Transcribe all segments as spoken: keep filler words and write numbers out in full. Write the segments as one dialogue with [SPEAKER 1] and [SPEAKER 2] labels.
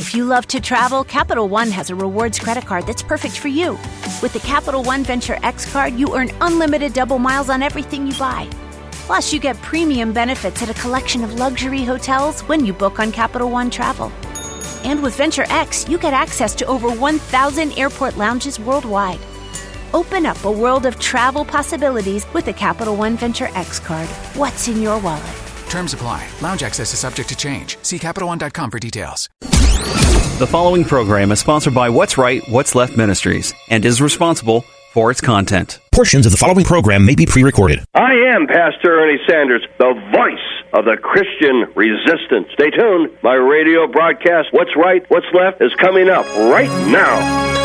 [SPEAKER 1] If you love to travel, Capital One has a rewards credit card that's perfect for you. With the Capital One Venture X card, you earn unlimited double miles on everything you buy. Plus, you get premium benefits at a collection of luxury hotels when you book on Capital One Travel. And with Venture X, you get access to over one thousand airport lounges worldwide. Open up a world of travel possibilities with the Capital One Venture X card. What's in your wallet?
[SPEAKER 2] Terms apply. Lounge access is subject to change. See Capital One dot com for details.
[SPEAKER 3] The following program is sponsored by What's Right, What's Left Ministries and is responsible for its content.
[SPEAKER 4] Portions of the following program may be pre-recorded.
[SPEAKER 5] I am Pastor Ernie Sanders, the voice of the Christian resistance. Stay tuned. My radio broadcast, What's Right, What's Left, is coming up right now.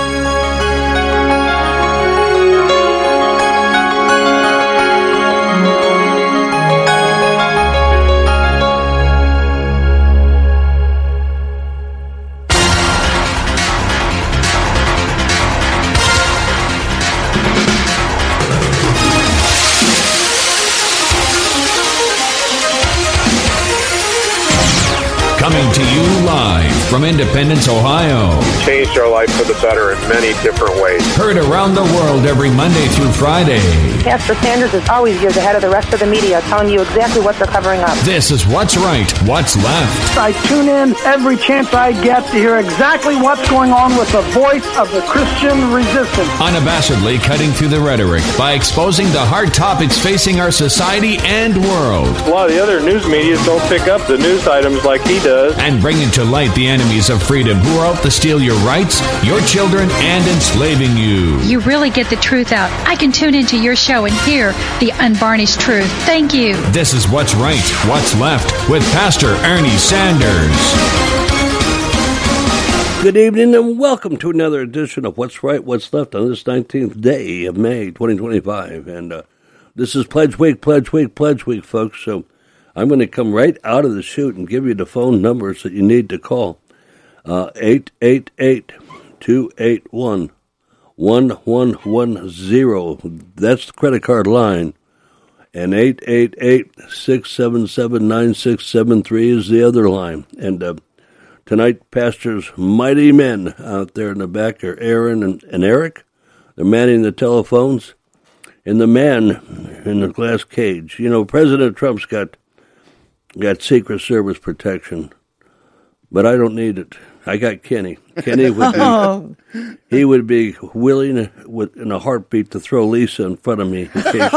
[SPEAKER 6] Coming to you live from Independence, Ohio.
[SPEAKER 7] Changed our life for the better in many different ways.
[SPEAKER 6] Heard around the world every Monday through Friday.
[SPEAKER 8] Pastor Sanders is always years ahead of the rest of the media, telling you exactly what they're covering up.
[SPEAKER 6] This is What's Right, What's Left.
[SPEAKER 9] I tune in every chance I get to hear exactly what's going on with the voice of the Christian resistance.
[SPEAKER 6] Unabashedly cutting through the rhetoric by exposing the hard topics facing our society and world.
[SPEAKER 7] A lot of the other news media don't pick up the news items like he does.
[SPEAKER 6] And bringing to light the enemies of freedom who are out to steal your rights, your children, and enslaving you.
[SPEAKER 10] You really get the truth out. I can tune into your show and hear the unvarnished truth. Thank you.
[SPEAKER 6] This is What's Right, What's Left with Pastor Ernie Sanders.
[SPEAKER 11] Good evening and welcome to another edition of What's Right, What's Left on this nineteenth day of May twenty twenty-five. And uh, this is Pledge Week, Pledge Week, Pledge Week, folks. So I'm going to come right out of the chute and give you the phone numbers that you need to call. Uh, eight eight eight, two eight one, one one one zero. That's the credit card line. And eight eight eight, six seven seven, nine six seven three is the other line. And uh, tonight, Pastor's mighty men out there in the back are Aaron and, and Eric. They're manning the telephones. And the man in the glass cage. You know, President Trump's got got Secret Service protection, but I don't need it. I got Kenny. Kenny would be, oh. he would be willing with, in a heartbeat to throw Lisa in front of me. In case.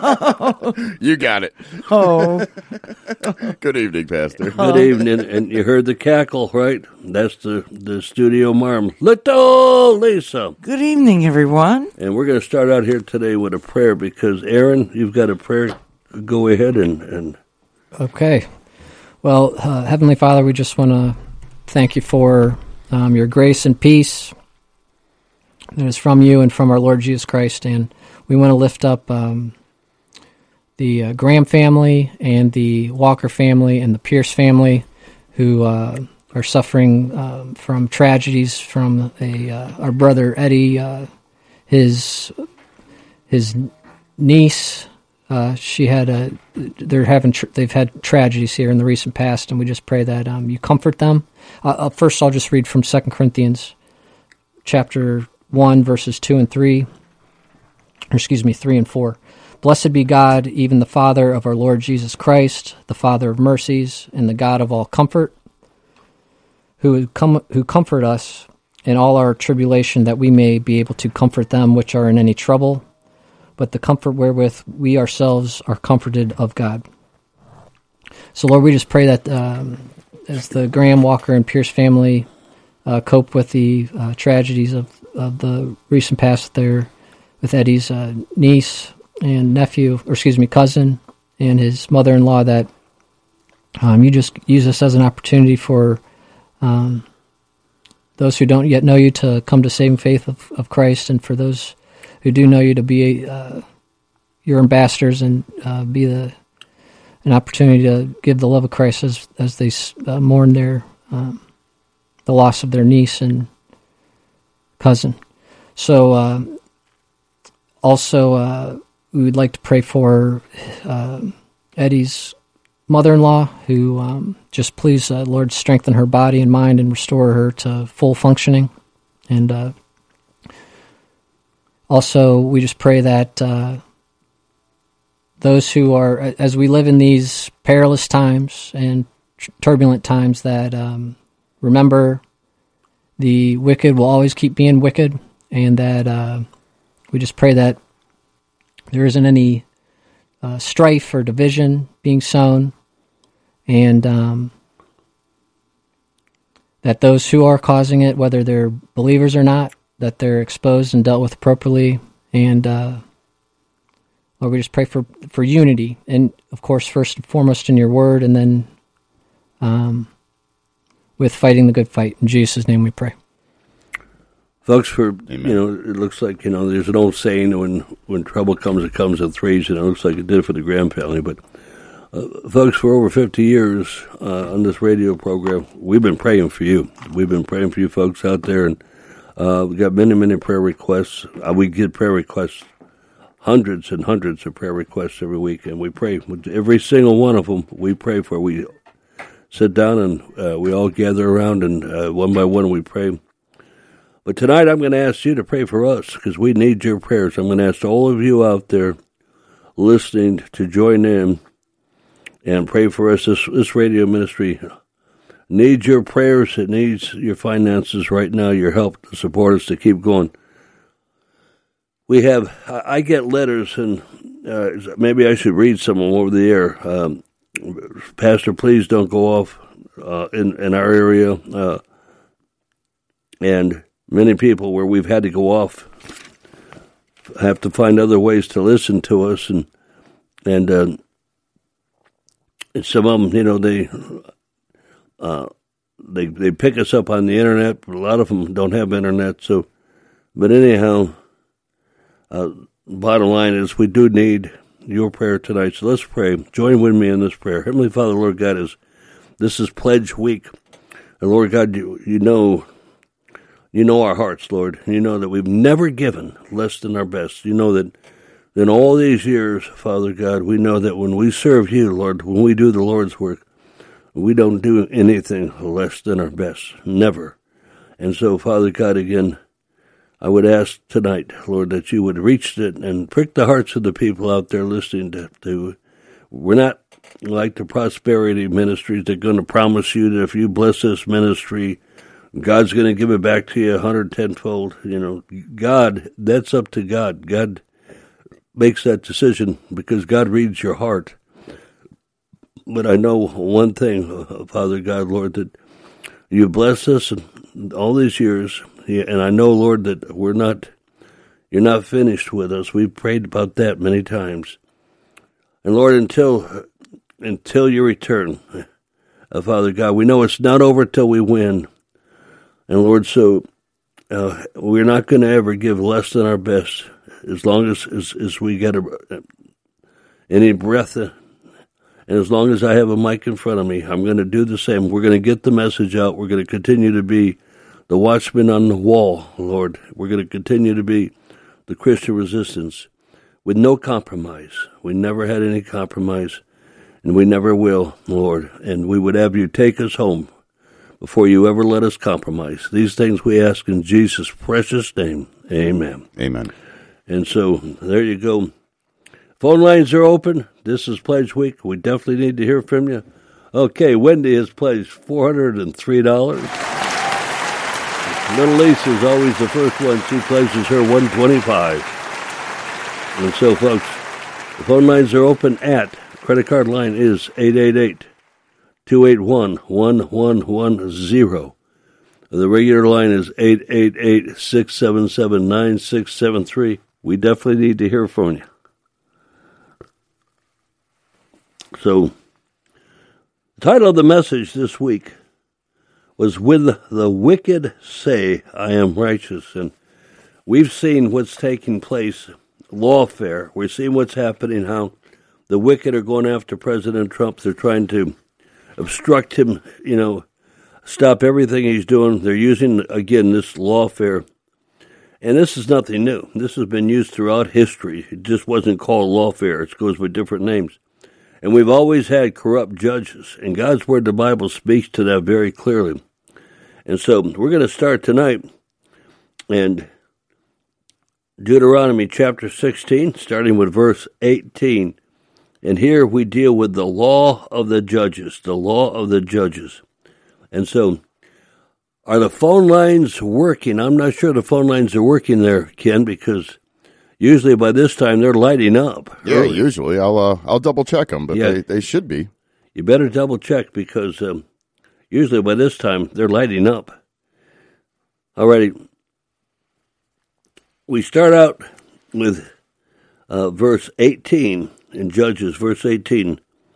[SPEAKER 12] You got it.
[SPEAKER 13] Oh.
[SPEAKER 12] Good evening, Pastor.
[SPEAKER 11] Good evening. And you heard the cackle, right? That's the, the studio marm. Little Lisa.
[SPEAKER 13] Good evening, everyone.
[SPEAKER 11] And we're going to start out here today with a prayer because, Aaron, you've got a prayer. Go ahead and... and
[SPEAKER 14] Okay. Well, uh, Heavenly Father, we just want to thank you for um, your grace and peace that is from you and from our Lord Jesus Christ. And we want to lift up um, the uh, Graham family and the Walker family and the Pierce family who uh, are suffering um, from tragedies from a uh, our brother Eddie, uh, his his niece. Uh, she had a. They're having. Tr- they've had tragedies here in the recent past, and we just pray that um, you comfort them. Uh, uh, first, I'll just read from Second Corinthians, chapter one, verses two and three. Or excuse me, three and four. Blessed be God, even the Father of our Lord Jesus Christ, the Father of mercies, and the God of all comfort, who com- who comfort us in all our tribulation, that we may be able to comfort them which are in any trouble, but the comfort wherewith we ourselves are comforted of God. So, Lord, we just pray that um, as the Graham, Walker, and Pierce family uh, cope with the uh, tragedies of, of the recent past there with Eddie's uh, niece and nephew, or excuse me, cousin, and his mother-in-law, that um, you just use this as an opportunity for um, those who don't yet know you to come to saving faith of, of Christ, and for those who do know you to be uh, your ambassadors and uh, be the an opportunity to give the love of Christ as as they uh, mourn their um, the loss of their niece and cousin. So uh, also uh, we would like to pray for uh, Eddie's mother-in-law, who um, just please, uh, Lord, strengthen her body and mind and restore her to full functioning. And uh, also, we just pray that uh, those who are, as we live in these perilous times and turbulent times, that um, remember the wicked will always keep being wicked, and that uh, we just pray that there isn't any uh, strife or division being sown, and um, that those who are causing it, whether they're believers or not, that they're exposed and dealt with appropriately. And uh, Lord, we just pray for, for unity, and of course, first and foremost in your word, and then um, with fighting the good fight. In Jesus' name we pray.
[SPEAKER 11] Folks, for Amen. You know, it looks like, you know, there's an old saying, when when trouble comes, it comes in threes, and it looks like it did for the Graham family. But, uh, folks, for over fifty years uh, on this radio program, we've been praying for you. We've been praying for you folks out there, and uh, we've got many, many prayer requests. Uh, we get prayer requests, hundreds and hundreds of prayer requests every week, and we pray. With every single one of them, we pray for. We sit down, and uh, we all gather around, and uh, one by one we pray. But tonight I'm going to ask you to pray for us, because we need your prayers. I'm going to ask all of you out there listening to join in and pray for us. This, this radio ministry needs your prayers. It needs your finances right now, your help to support us to keep going. We have, I get letters, and uh, maybe I should read some of them over the air. Um, Pastor, please don't go off uh, in, in our area. Uh, and many people where we've had to go off have to find other ways to listen to us, and and, uh, and some of them, you know, they uh, they they pick us up on the internet, but a lot of them don't have internet. So, but anyhow, uh, bottom line is we do need your prayer tonight. So let's pray. Join with me in this prayer. Heavenly Father, Lord God, is this is Pledge Week, and Lord God, you you know. You know our hearts, Lord. You know that we've never given less than our best. You know that in all these years, Father God, we know that when we serve you, Lord, when we do the Lord's work, we don't do anything less than our best. Never. And so, Father God, again, I would ask tonight, Lord, that you would reach it and prick the hearts of the people out there listening to, to we're not like the prosperity ministries that are going to promise you that if you bless this ministry, God's going to give it back to you a hundred tenfold. You know, God, that's up to God. God makes that decision because God reads your heart. But I know one thing, Father God, Lord, that you blessed us all these years, and I know, Lord, that we're not, you're not finished with us. We've prayed about that many times. And Lord, until until you return, uh, Father God, we know it's not over till we win. And Lord, so uh, we're not going to ever give less than our best as long as, as, as we get a, any breath. Uh, and as long as I have a mic in front of me, I'm going to do the same. We're going to get the message out. We're going to continue to be the watchman on the wall, Lord. We're going to continue to be the Christian resistance with no compromise. We never had any compromise, and we never will, Lord. And we would have you take us home before you ever let us compromise. These things we ask in Jesus' precious name. Amen.
[SPEAKER 12] Amen.
[SPEAKER 11] And so, there you go. Phone lines are open. This is Pledge Week. We definitely need to hear from you. Okay, Wendy has pledged four hundred three dollars. Little Lisa is always the first one. She pledges her one hundred twenty-five dollars. And so, folks, the phone lines are open at, credit card line is eight eight eight, two eight one, one one one zero. The regular line is eight eight eight, six seven seven, nine six seven three. We definitely need to hear from you. So, the title of the message this week was When the Wicked Say, I Am Righteous. And we've seen what's taking place, lawfare. We're seeing what's happening, how the wicked are going after President Trump. They're trying to obstruct him, you know, stop everything he's doing. They're using, again, this lawfare. And this is nothing new. This has been used throughout history. It just wasn't called lawfare. It goes with different names. And we've always had corrupt judges, and God's Word, the Bible, speaks to that very clearly. And so we're going to start tonight in Deuteronomy chapter sixteen, starting with verse eighteen. And here we deal with the law of the judges, the law of the judges. And so, are the phone lines working? I'm not sure the phone lines are working there, Ken, because usually by this time they're lighting up.
[SPEAKER 12] Yeah, early. Usually. I'll uh, I'll double check them, but
[SPEAKER 11] yeah.
[SPEAKER 12] they, they should be.
[SPEAKER 11] You better double check because um, usually by this time they're lighting up. Alrighty. We start out with uh, verse eighteen in Judges, verse eighteen.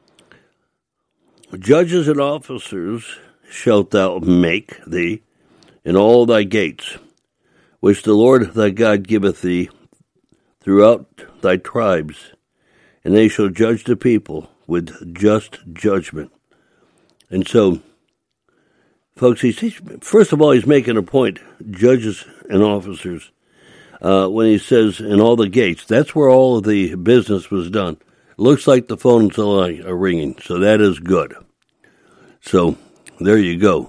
[SPEAKER 11] Judges and officers shalt thou make thee in all thy gates, which the Lord thy God giveth thee throughout thy tribes, and they shall judge the people with just judgment. And so, folks, he's, he's, first of all, he's making a point, judges and officers, uh, when he says in all the gates, that's where all of the business was done. Looks like the phones are ringing, so that is good. So, there you go.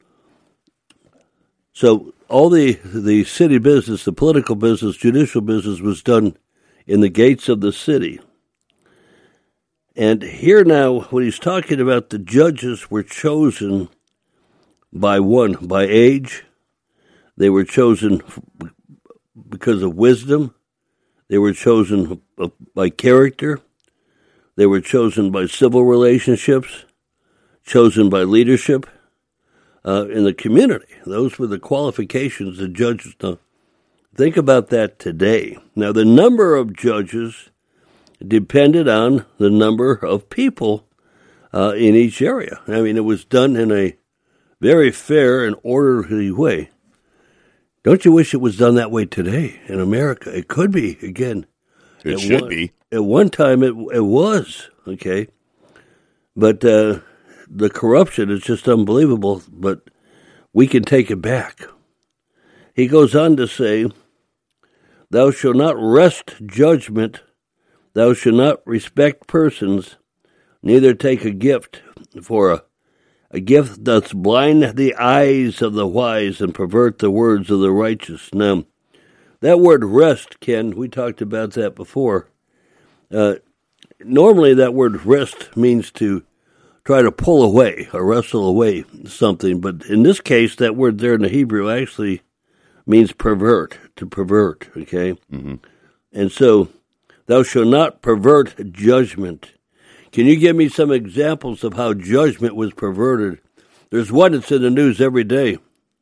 [SPEAKER 11] So, all the, the city business, the political business, judicial business was done in the gates of the city. And here now, when he's talking about the judges were chosen by one, by age. They were chosen because of wisdom. They were chosen by character. They were chosen by civil relationships, chosen by leadership. Uh, in the community. Those were the qualifications of judges. Now, think about that today. Now, the number of judges depended on the number of people uh, in each area. I mean, it was done in a very fair and orderly way. Don't you wish it was done that way today in America? It could be, again.
[SPEAKER 12] It
[SPEAKER 11] at
[SPEAKER 12] should
[SPEAKER 11] one,
[SPEAKER 12] be.
[SPEAKER 11] At one time, it, it was, okay? But... Uh, The corruption is just unbelievable, but we can take it back. He goes on to say, thou shalt not wrest judgment, thou shalt not respect persons, neither take a gift, for a, a gift doth blind the eyes of the wise and pervert the words of the righteous. Now, that word wrest, Ken, we talked about that before. Uh, normally that word wrest means to try to pull away or wrestle away something. But in this case, that word there in the Hebrew actually means pervert, to pervert, okay?
[SPEAKER 12] Mm-hmm.
[SPEAKER 11] And so, thou shalt not pervert judgment. Can you give me some examples of how judgment was perverted? There's one that's in the news every day.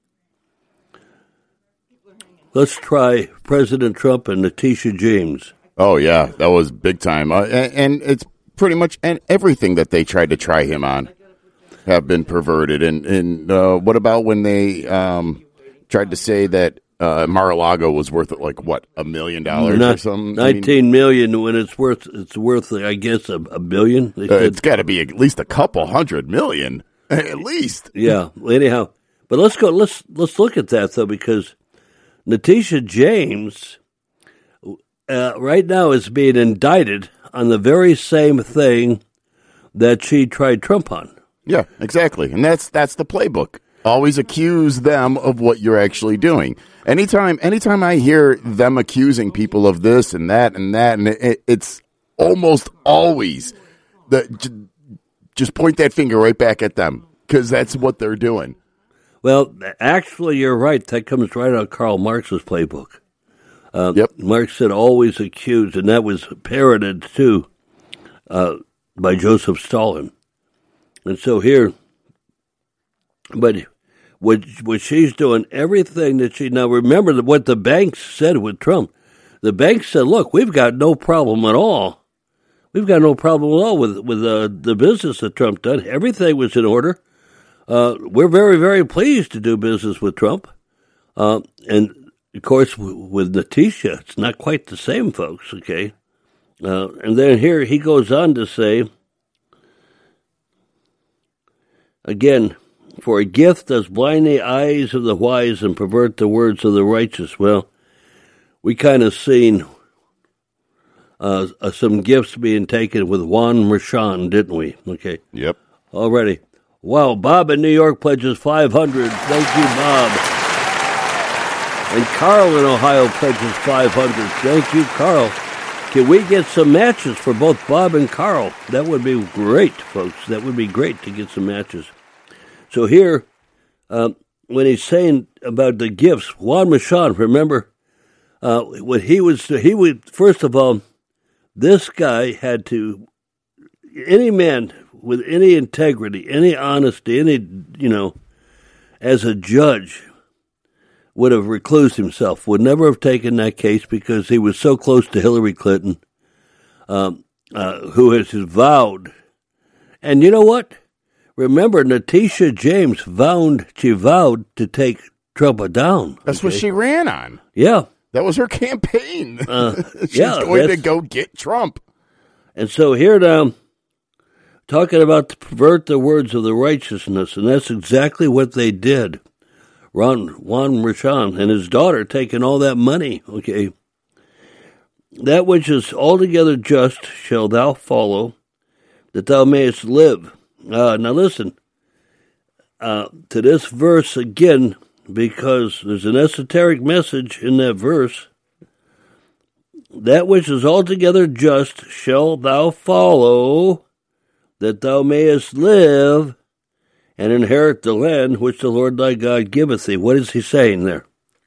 [SPEAKER 11] Let's try President Trump and Letitia James.
[SPEAKER 12] Oh, yeah, that was big time. Uh, and, and it's pretty much and everything that they tried to try him on have been perverted. And, and uh, what about when they um, tried to say that uh, Mar-a-Lago was worth, like, what, a million dollars or something?
[SPEAKER 11] nineteen I mean, million when it's worth, it's worth, I guess, a, a billion. They
[SPEAKER 12] uh,
[SPEAKER 11] said.
[SPEAKER 12] It's got to be at least a couple hundred million, at least.
[SPEAKER 11] Yeah, anyhow. But let's go, let's, let's look at that, though, because Letitia James uh, right now is being indicted on the very same thing that she tried Trump on.
[SPEAKER 12] Yeah, exactly. And that's that's the playbook. Always accuse them of what you're actually doing. Anytime anytime I hear them accusing people of this and that and that, and it, it's almost always the just point that finger right back at them because that's what they're doing.
[SPEAKER 11] Well, actually, you're right. That comes right out of Karl Marx's playbook. Uh,
[SPEAKER 12] yep.
[SPEAKER 11] Marx said always accused, and that was parroted, too, uh, by Joseph Stalin. And so here, but what, what she's doing, everything that she, now remember what the banks said with Trump. The banks said, look, we've got no problem at all. We've got no problem at all with, with uh, the business that Trump done. Everything was in order. Uh, we're very, very pleased to do business with Trump. Uh, and Of course, with Letitia, it's not quite the same, folks, okay? Uh, and then here he goes on to say, again, for a gift does blind the eyes of the wise and pervert the words of the righteous. Well, we kind of seen uh, uh, some gifts being taken with Juan Mershon, didn't we? Okay.
[SPEAKER 12] Yep.
[SPEAKER 11] Already. Wow, Bob in New York pledges five hundred. Thank you, Bob. And Carl in Ohio pledges five hundred. Thank you, Carl. Can we get some matches for both Bob and Carl? That would be great, folks. That would be great to get some matches. So here, uh, when he's saying about the gifts, Juan Mershon, remember, uh, when he was, he would, first of all, this guy had to, any man with any integrity, any honesty, any, you know, as a judge, would have reclused himself, would never have taken that case because he was so close to Hillary Clinton, um, uh, who has vowed. And you know what? Remember, Natisha James vowed, she vowed to take Trump down.
[SPEAKER 12] That's
[SPEAKER 11] okay?
[SPEAKER 12] what she ran on.
[SPEAKER 11] Yeah.
[SPEAKER 12] That was her campaign.
[SPEAKER 11] Uh,
[SPEAKER 12] She's
[SPEAKER 11] yeah,
[SPEAKER 12] going to go get Trump.
[SPEAKER 11] And so here now, talking about to pervert the words of the righteousness, and that's exactly what they did. Ron, Juan Mershon and his daughter taking all that money, okay. That which is altogether just shall thou follow, that thou mayest live. Uh, now listen uh, to this verse again, because there's an esoteric message in that verse. That which is altogether just shall thou follow, that thou mayest live, and inherit the land which the Lord thy God giveth thee. What is he saying there?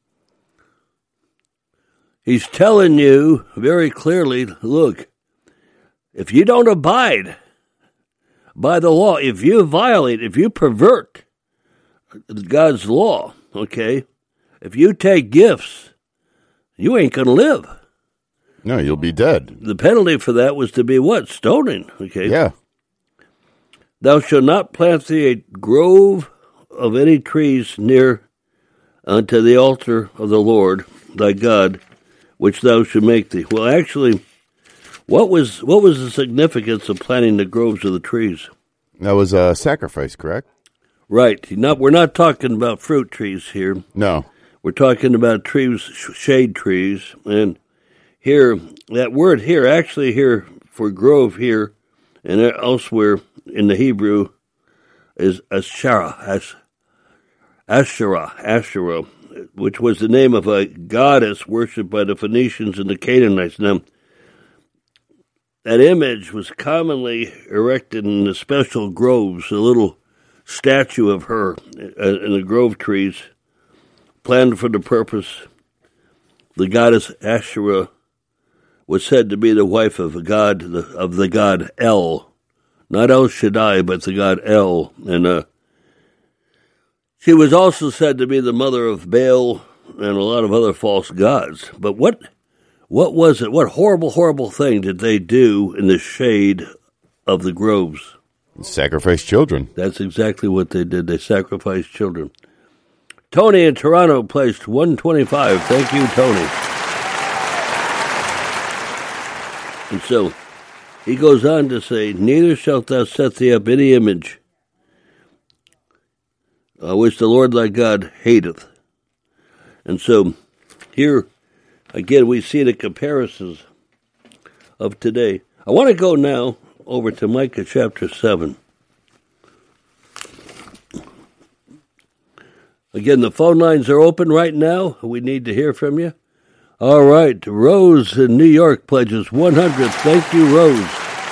[SPEAKER 11] He's telling you very clearly, look, if you don't abide by the law, if you violate, if you pervert God's law, okay, if you take gifts, you ain't going to live.
[SPEAKER 12] No, you'll be dead.
[SPEAKER 11] The penalty for that was to be what? Stoning, okay?
[SPEAKER 12] Yeah.
[SPEAKER 11] Thou shalt not plant thee a grove of any trees near unto the altar of the Lord thy God, which thou should make thee. Well, actually, what was what was the significance of planting the groves of the trees?
[SPEAKER 12] That was a sacrifice, correct?
[SPEAKER 11] Right. Not, we're not talking about fruit trees here.
[SPEAKER 12] No.
[SPEAKER 11] We're talking about trees, shade trees. And here, that word here, actually here for grove here and elsewhere, in the Hebrew is Asherah, As, Asherah, Asherah, which was the name of a goddess worshipped by the Phoenicians and the Canaanites. Now, that image was commonly erected in the special groves, a little statue of her in the grove trees, planned for the purpose. The goddess Asherah was said to be the wife of a god of the god El. Not El Shaddai, but the god El. And uh, she was also said to be the mother of Baal and a lot of other false gods. But what what was it? What horrible, horrible thing did they do in the shade of the groves?
[SPEAKER 12] Sacrifice children.
[SPEAKER 11] That's exactly what they did. They sacrificed children. Tony in Toronto placed one twenty-five. Thank you, Tony. And so he goes on to say, neither shalt thou set thee up any image uh, which the Lord thy God hateth. And so here, again, we see the comparisons of today. I want to go now over to Micah chapter seven. Again, the phone lines are open right now. We need to hear from you. All right, Rose in New York pledges one hundred. Thank you, Rose.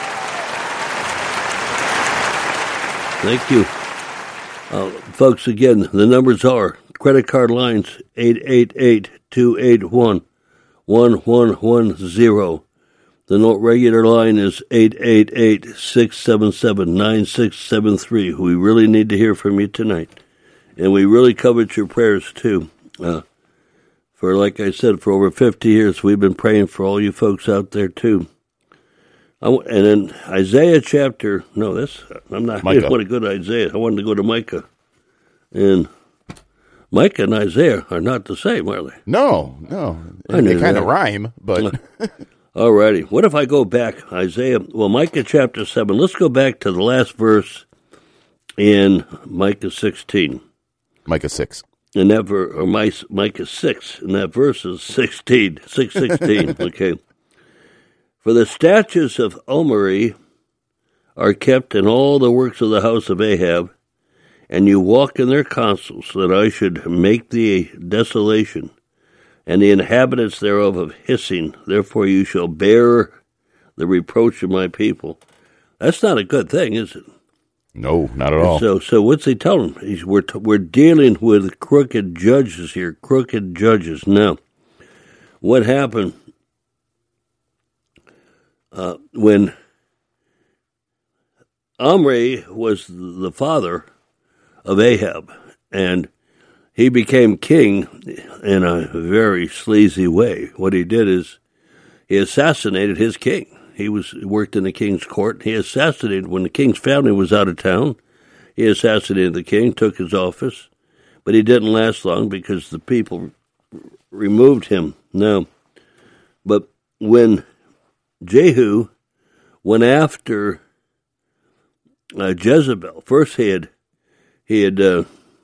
[SPEAKER 11] Thank you. Uh, folks, again, the numbers are credit card lines eight eight eight, two eight one, one one one zero. The note regular line is eight eight eight, six seven seven, nine six seven three. We really need to hear from you tonight. And we really covet your prayers, too. Uh, For, like I said, for over fifty years, we've been praying for all you folks out there, too. I, and in Isaiah chapter, no, this, I'm not, I didn't want to go to Isaiah. I wanted to go to Micah. And Micah and Isaiah are not the same, are they?
[SPEAKER 12] No, no.
[SPEAKER 11] I
[SPEAKER 12] They
[SPEAKER 11] knew
[SPEAKER 12] kind
[SPEAKER 11] that.
[SPEAKER 12] of rhyme, but...
[SPEAKER 11] All righty. What if I go back, Isaiah, well, Micah chapter seven. Let's go back to the last verse in Micah sixteen.
[SPEAKER 12] Micah six.
[SPEAKER 11] And that ver- or Micah six, and that verse is sixteen, six sixteen, okay. For the statutes of Omri are kept in all the works of the house of Ahab, and you walk in their counsels, that I should make thee desolation, and the inhabitants thereof of hissing. Therefore you shall bear the reproach of my people. That's not a good thing, is it?
[SPEAKER 12] No, not at all.
[SPEAKER 11] So, so what's he telling? He's, we're t- we're dealing with crooked judges here, crooked judges. Now, what happened uh, when Omri was the father of Ahab, and he became king in a very sleazy way. What he did is he assassinated his king. He was worked in the king's court. He assassinated, when the king's family was out of town, he assassinated the king, took his office, but he didn't last long because the people removed him. Now, but when Jehu went after uh, Jezebel, first he had he had uh,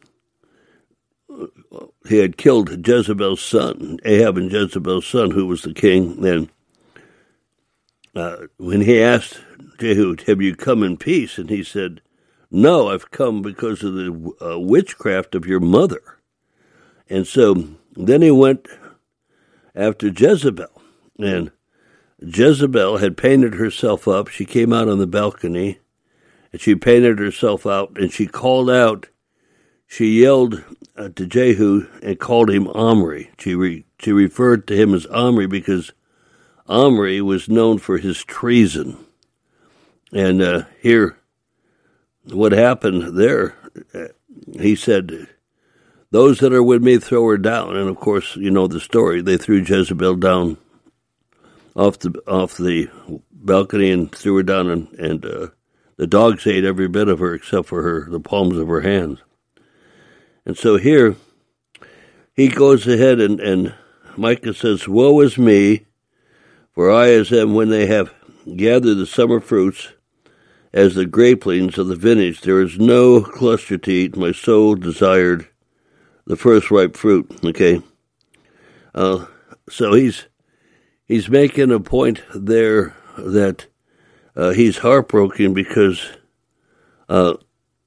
[SPEAKER 11] he had killed Jezebel's son, Ahab and Jezebel's son, who was the king. And Uh, when he asked Jehu, have you come in peace? And he said, no, I've come because of the uh, witchcraft of your mother. And so then he went after Jezebel. And Jezebel had painted herself up. She came out on the balcony, and she painted herself out, and she called out, she yelled uh, to Jehu and called him Omri. She, re- she referred to him as Omri because Omri was known for his treason. And uh, here, what happened there, uh, he said, those that are with me, throw her down. And of course, you know the story. They threw Jezebel down off the off the balcony and threw her down, and, and uh, the dogs ate every bit of her except for her the palms of her hands. And so here, he goes ahead and, and Micah says, woe is me, for I as am when they have gathered the summer fruits, as the graplings of the vintage. There is no cluster to eat. My soul desired the first ripe fruit. Okay, uh, so he's he's making a point there that uh, he's heartbroken because uh,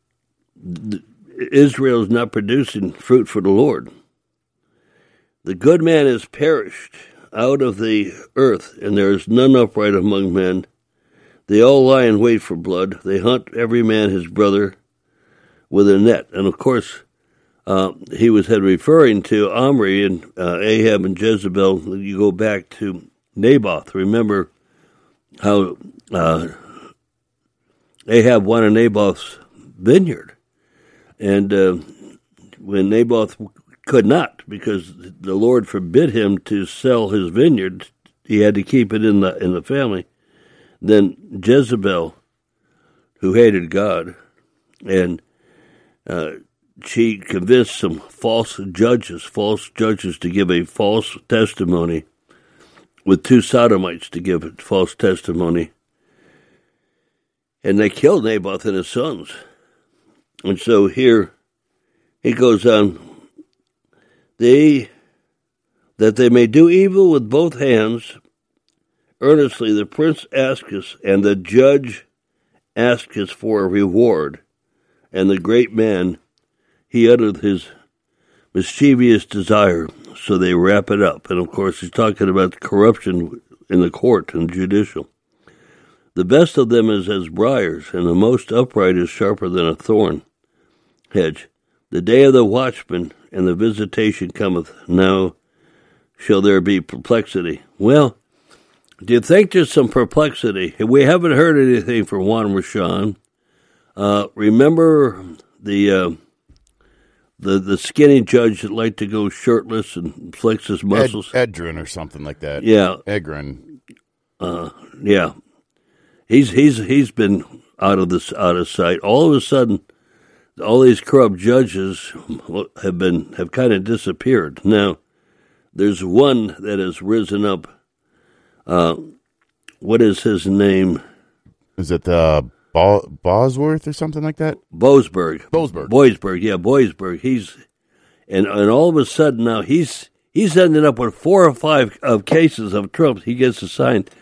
[SPEAKER 11] Israel is not producing fruit for the Lord. The good man is perished out of the earth, and there is none upright among men. They all lie in wait for blood. They hunt every man his brother with a net. And of course, uh, he was had referring to Omri and uh, Ahab and Jezebel. You go back to Naboth. Remember how uh, Ahab wanted Naboth's vineyard, and uh, when Naboth could not, because the Lord forbid him to sell his vineyard, he had to keep it in the in the family. Then Jezebel, who hated God, and uh, she convinced some false judges, false judges to give a false testimony, with two sodomites to give a false testimony, and they killed Naboth and his sons. And so here he goes on. They, that they may do evil with both hands, earnestly the prince asketh, and the judge asketh for a reward, and the great man, he uttereth his mischievous desire, so they wrap it up. And of course he's talking about corruption in the court and judicial. The best of them is as briars, and the most upright is sharper than a thorn hedge. The day of the watchman and the visitation cometh, now shall there be perplexity. Well, do you think there's some perplexity? We haven't heard anything from Juan Rashan. Uh, remember the uh, the the skinny judge that liked to go shirtless and flex his muscles?
[SPEAKER 12] Ed, Edrin or something like that.
[SPEAKER 11] Yeah,
[SPEAKER 12] Edrin.
[SPEAKER 11] Uh, yeah, he's he's he's been out of this out of sight. All of a sudden, all these corrupt judges have been have kind of disappeared. Now, there's one that has risen up. Uh, what is his name?
[SPEAKER 12] Is it uh, Bo- Bosworth or something like that?
[SPEAKER 11] Boasberg.
[SPEAKER 12] Boasberg.
[SPEAKER 11] Boasberg. Yeah, Boasberg. He's and and all of a sudden now he's he's ended up with four or five of cases of Trump. He gets assigned.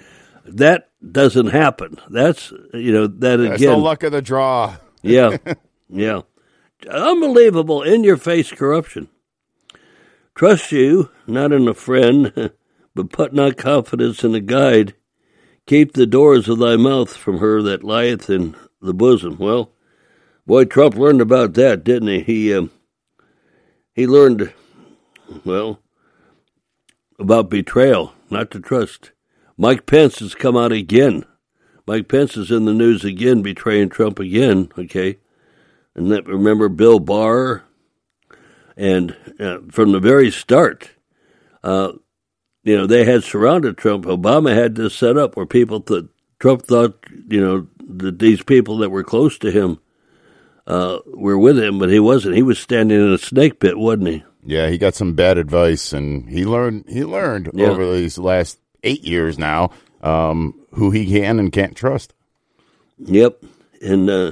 [SPEAKER 11] that doesn't happen. That's, you know, that again.
[SPEAKER 12] That's the luck of the draw.
[SPEAKER 11] Yeah, yeah. Unbelievable, in-your-face corruption. Trust you, not in a friend, but put not confidence in a guide. Keep the doors of thy mouth from her that lieth in the bosom. Well, boy, Trump learned about that, didn't he? He, um, he learned, well, about betrayal, not to trust. Mike Pence has come out again. Mike Pence is in the news again, betraying Trump again, okay? And that, remember Bill Barr? And uh, from the very start, uh, you know, they had surrounded Trump. Obama had this set up where people thought, Trump thought, you know, that these people that were close to him uh, were with him, but he wasn't. He was standing in a snake pit, wasn't he?
[SPEAKER 12] Yeah, he got some bad advice, and he learned, he learned yeah. over these last eight years now um, who he can and can't trust.
[SPEAKER 11] Yep. And, uh,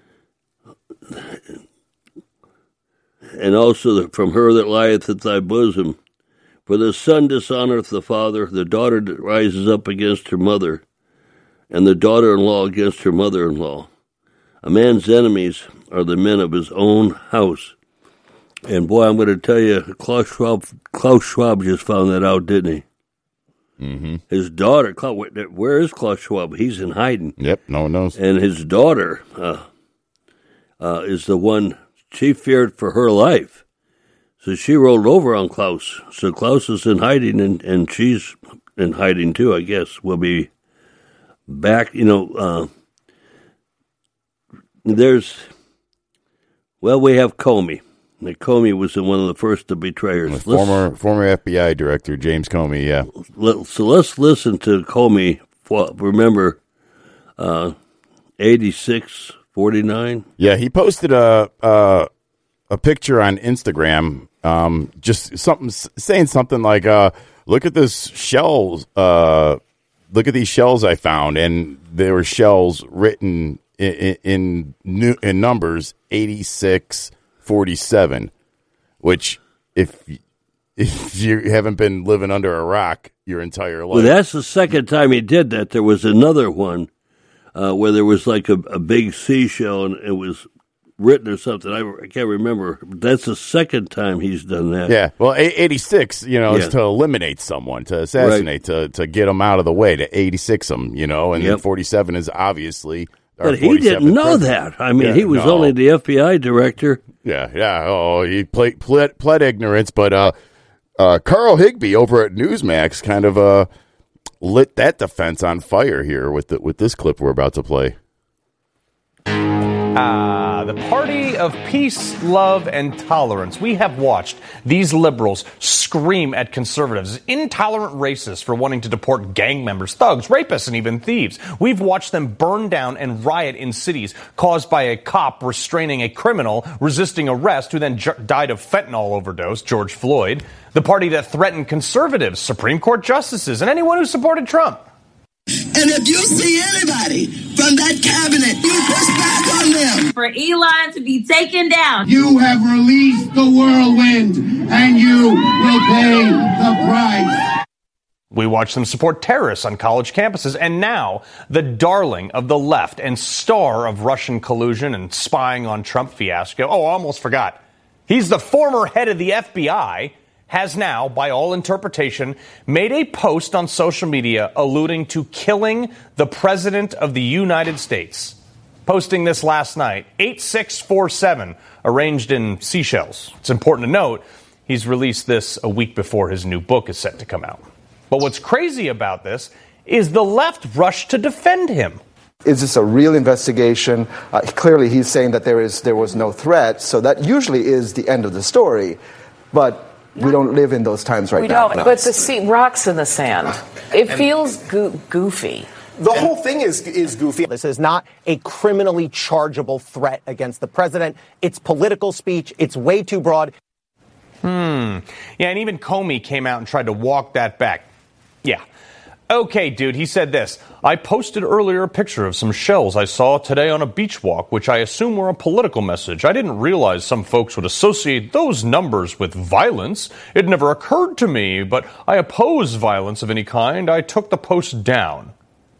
[SPEAKER 11] and also the, from her that lieth at thy bosom. For the son dishonoreth the father, the daughter rises up against her mother, and the daughter-in-law against her mother-in-law. A man's enemies are the men of his own house. And boy, I'm going to tell you, Klaus Schwab, Klaus Schwab just found that out, didn't he?
[SPEAKER 12] Mm-hmm.
[SPEAKER 11] His daughter, where is Klaus Schwab? He's in hiding.
[SPEAKER 12] Yep, no one knows.
[SPEAKER 11] And his daughter uh, uh, is the one she feared for her life. So she rolled over on Klaus. So Klaus is in hiding, and, and she's in hiding too, I guess. We'll be back, you know, uh, there's, well, we have Comey. Now, Comey was one of the first to betray her.
[SPEAKER 12] Former former F B I director, James Comey, yeah.
[SPEAKER 11] So let's listen to Comey. For, remember, uh, eighty-six forty-nine?
[SPEAKER 12] Yeah, he posted a, a, a picture on Instagram, um, just something saying something like, uh, look at this shells, uh, look at these shells I found, and there were shells written in, in, in, in numbers eighty-six forty-seven, which if if you haven't been living under a rock your entire life.
[SPEAKER 11] Well, that's the second time he did that. There was another one uh, where there was like a, a big seashell and it was written or something. I, I can't remember. But that's the second time he's done that.
[SPEAKER 12] Yeah. Well, eighty-six, you know,
[SPEAKER 11] yeah.
[SPEAKER 12] is to eliminate someone, to assassinate, right. to to get them out of the way, to eighty-six them, you know, and yep. then forty-seven is obviously.
[SPEAKER 11] But he didn't know president. that. I mean, yeah, he was no. only the F B I director.
[SPEAKER 12] Yeah, yeah. Oh, he pled, pled, pled ignorance. But uh, uh, Carl Higbee over at Newsmax kind of uh, lit that defense on fire here with the, with this clip we're about to play.
[SPEAKER 15] Ah, the party of peace, love, and tolerance. We have watched these liberals scream at conservatives, intolerant racists for wanting to deport gang members, thugs, rapists, and even thieves. We've watched them burn down and riot in cities caused by a cop restraining a criminal resisting arrest who then j- died of fentanyl overdose, George Floyd. The party that threatened conservatives, Supreme Court justices, and anyone who supported Trump.
[SPEAKER 16] And if you see anybody from that cabinet, you push back on them.
[SPEAKER 17] For Elon to be taken down.
[SPEAKER 18] You have released the whirlwind, and you will pay the price.
[SPEAKER 15] We watch them support terrorists on college campuses, and now the darling of the left and star of Russian collusion and spying on Trump fiasco. Oh, I almost forgot. He's the former head of the F B I. Has now, by all interpretation, made a post on social media alluding to killing the President of the United States. Posting this last night, eight six four seven, arranged in seashells. It's important to note he's released this a week before his new book is set to come out. But what's crazy about this is the left rushed to defend him.
[SPEAKER 19] Is this a real investigation? Uh, clearly, he's saying that there is there was no threat, so that usually is the end of the story. But we don't live in those times right
[SPEAKER 20] we
[SPEAKER 19] now.
[SPEAKER 20] We don't, but the sea, rocks in the sand. It and feels go- goofy.
[SPEAKER 21] The whole thing is is goofy. This is not a criminally chargeable threat against the president. It's political speech. It's way too broad.
[SPEAKER 15] Hmm. Yeah, and even Comey came out and tried to walk that back. Yeah. Okay, dude, he said this. I posted earlier a picture of some shells I saw today on a beach walk, which I assume were a political message. I didn't realize some folks would associate those numbers with violence. It never occurred to me, but I oppose violence of any kind. I took the post down.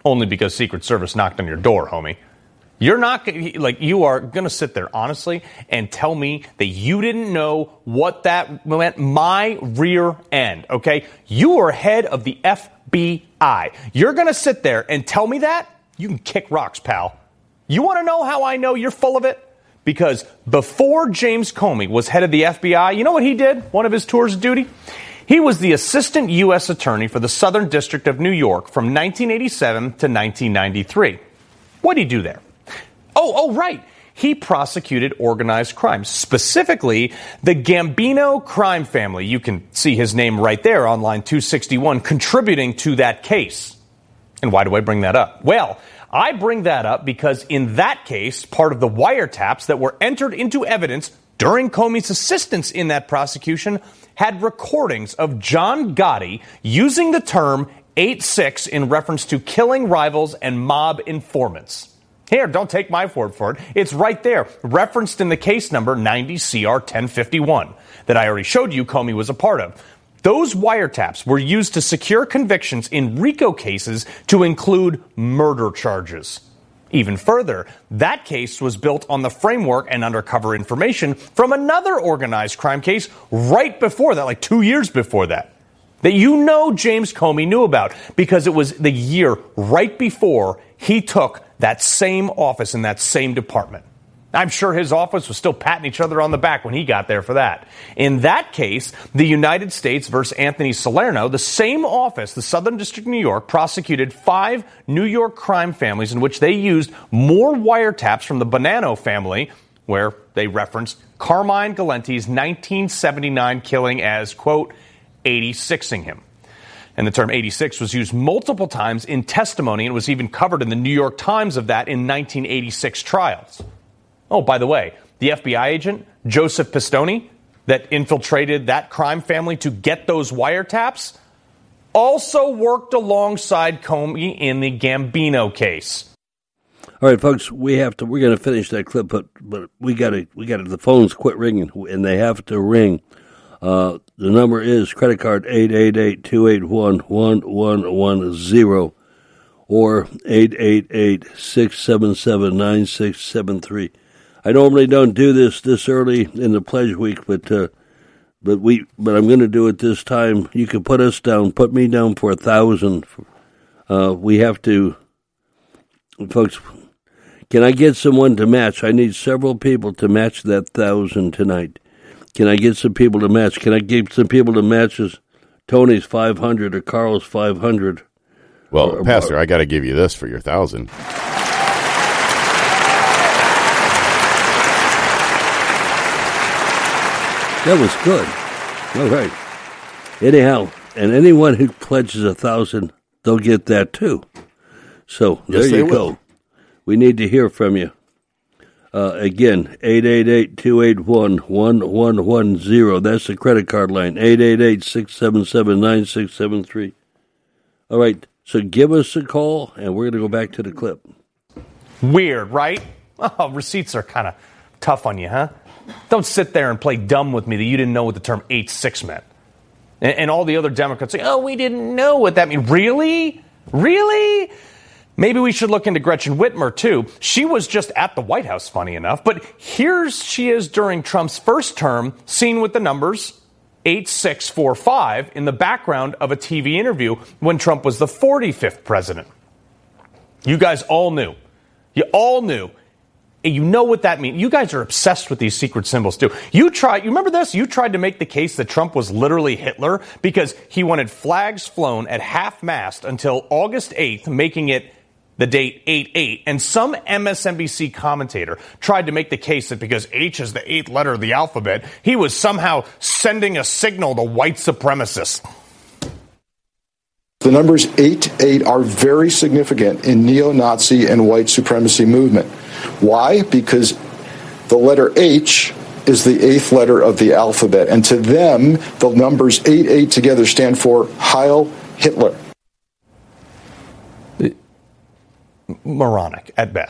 [SPEAKER 15] only because Secret Service knocked on your door, homie. You're not, like, you are going to sit there, honestly, and tell me that you didn't know what that meant, my rear end, okay? You are head of the F B I. You're going to sit there and tell me that? You can kick rocks, pal. You want to know how I know you're full of it? Because before James Comey was head of the F B I, you know what he did? One of his tours of duty? He was the assistant U S attorney for the Southern District of New York from nineteen eighty-seven to nineteen ninety-three. What did he do there? Oh, oh, right. He prosecuted organized crime, specifically the Gambino crime family. You can see his name right there on line two sixty-one, contributing to that case. And why do I bring that up? Well, I bring that up because in that case, part of the wiretaps that were entered into evidence during Comey's assistance in that prosecution had recordings of John Gotti using the term eight six in reference to killing rivals and mob informants. Here, don't take my word for it. It's right there, referenced in the case number ninety C R ten fifty-one that I already showed you Comey was a part of. Those wiretaps were used to secure convictions in RICO cases to include murder charges. Even further, that case was built on the framework and undercover information from another organized crime case right before that, like two years before that, that you know James Comey knew about because it was the year right before he took that same office in that same department. I'm sure his office was still patting each other on the back when he got there for that. In that case, the United States versus Anthony Salerno, the same office, the Southern District of New York, prosecuted five New York crime families in which they used more wiretaps from the Bonanno family, where they referenced Carmine Galente's nineteen seventy-nine killing as, quote, eighty-sixing him. And the term eighty-six was used multiple times in testimony and was even covered in the New York Times of that in nineteen eighty-six trials. Oh, by the way, the F B I agent, Joseph Pistone, that infiltrated that crime family to get those wiretaps, also worked alongside Comey in the Gambino case.
[SPEAKER 11] All right, folks, we have to. We're going to finish that clip, but but we got to. We got to. The phones quit ringing, and they have to ring. Uh, the number is credit card eight eight eight, two eight one, one one one zero or eight eight eight, six seven seven, nine six seven three. I normally don't do this this early in the pledge week, but uh, but we but I'm going to do it this time. You can put us down, put me down for a thousand. Uh, we have to, folks. Can I get someone to match? I need several people to match that thousand tonight. Can I get some people to match? Can I get some people to match as Tony's five hundred or Carl's five hundred?
[SPEAKER 12] Well,
[SPEAKER 11] or,
[SPEAKER 12] Pastor,
[SPEAKER 11] or,
[SPEAKER 12] I got to give you this for your thousand.
[SPEAKER 11] That was good. All right. Anyhow, and anyone who pledges a thousand, they'll get that too. So there
[SPEAKER 12] yes,
[SPEAKER 11] you go.
[SPEAKER 12] Will.
[SPEAKER 11] We need to hear from you. Uh, again, eight eight eight, two eight one, one one one zero. That's the credit card line, eight eight eight, six seven seven, nine six seven three. All right, so give us a call, and we're going to go back to the clip.
[SPEAKER 15] Weird, right? Oh, receipts are kind of tough on you, huh? Don't sit there and play dumb with me that you didn't know what the term eight six meant. And, and all the other Democrats say, oh, we didn't know what that means. Really? Really? Maybe we should look into Gretchen Whitmer, too. She was just at the White House, funny enough. But here she is during Trump's first term, seen with the numbers eight six four five in the background of a T V interview when Trump was the forty-fifth president. You guys all knew. You all knew. You know what that means. You guys are obsessed with these secret symbols, too. You tried, you remember this? You tried to make the case that Trump was literally Hitler because he wanted flags flown at half-mast until August eighth, making it the date eight eight, and some M S N B C commentator tried to make the case that because H is the eighth letter of the alphabet, he was somehow sending a signal to white supremacists.
[SPEAKER 1] The numbers eight eight are very significant in neo-Nazi and white supremacy movement. Why? Because the letter H is the eighth letter of the alphabet, and to them, the numbers eight eight together stand for Heil Hitler.
[SPEAKER 15] Moronic at best.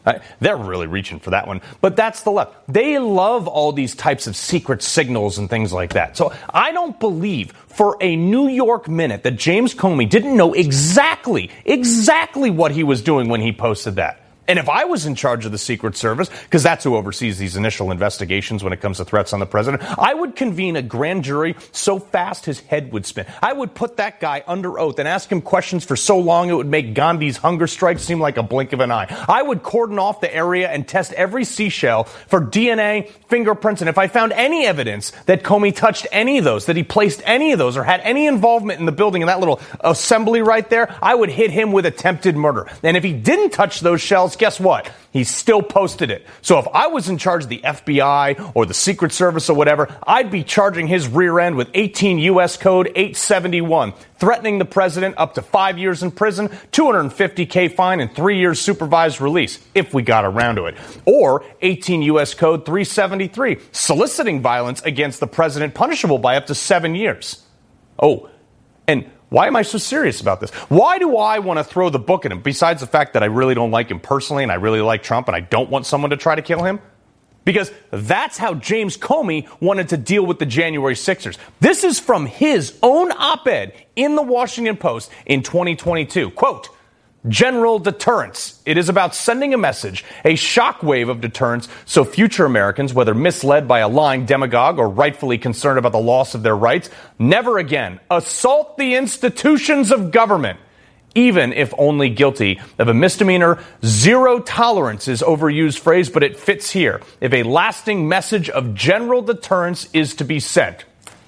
[SPEAKER 15] Uh, they're really reaching for that one. But that's the left. They love all these types of secret signals and things like that. So I don't believe for a New York minute that James Comey didn't know exactly, exactly what he was doing when he posted that. And if I was in charge of the Secret Service, because that's who oversees these initial investigations when it comes to threats on the president, I would convene a grand jury so fast his head would spin. I would put that guy under oath and ask him questions for so long it would make Gandhi's hunger strike seem like a blink of an eye. I would cordon off the area and test every seashell for D N A, fingerprints, and if I found any evidence that Comey touched any of those, that he placed any of those or had any involvement in the building in that little assembly right there, I would hit him with attempted murder. And if he didn't touch those shells, guess what? He still posted it. So if I was in charge of the F B I or the Secret Service or whatever, I'd be charging his rear end with eighteen U S Code eight seventy-one, threatening the president up to five years in prison, two hundred fifty thousand fine, and three years supervised release, if we got around to it. Or eighteen U S Code three seventy-three, soliciting violence against the president, punishable by up to seven years. Oh, and why am I so serious about this? Why do I want to throw the book at him, besides the fact that I really don't like him personally and I really like Trump and I don't want someone to try to kill him? Because that's how James Comey wanted to deal with the January sixers. This is from his own op-ed in the Washington Post in twenty twenty-two. Quote, general deterrence. It is about sending a message, a shockwave of deterrence, so future Americans, whether misled by a lying demagogue or rightfully concerned about the loss of their rights, never again assault the institutions of government, even if only guilty of a misdemeanor. Zero tolerance is overused phrase, but it fits here. If a lasting message of general deterrence is to be sent.